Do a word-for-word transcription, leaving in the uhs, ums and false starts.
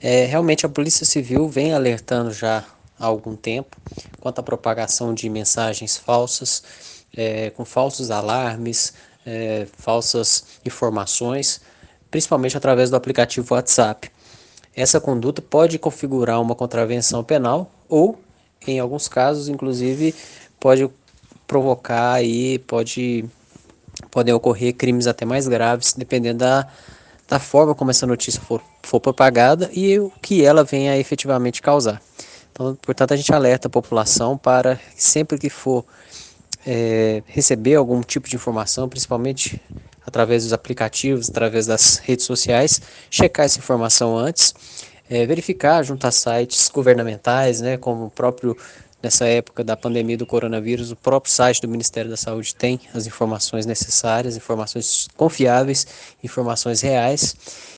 É, realmente a Polícia Civil vem alertando já há algum tempo quanto à propagação de mensagens falsas, é, com falsos alarmes, é, falsas informações, principalmente através do aplicativo WhatsApp. Essa conduta pode configurar uma contravenção penal ou, em alguns casos, inclusive, pode provocar aí, pode podem ocorrer crimes até mais graves, dependendo da, da forma como essa notícia for, for propagada e o que ela venha a efetivamente causar. Então, portanto, a gente alerta a população para sempre que for é, receber algum tipo de informação, principalmente através dos aplicativos, através das redes sociais, checar essa informação antes, é, verificar junto a sites governamentais, né, como o próprio nessa época da pandemia do coronavírus, o próprio site do Ministério da Saúde tem as informações necessárias, informações confiáveis, informações reais.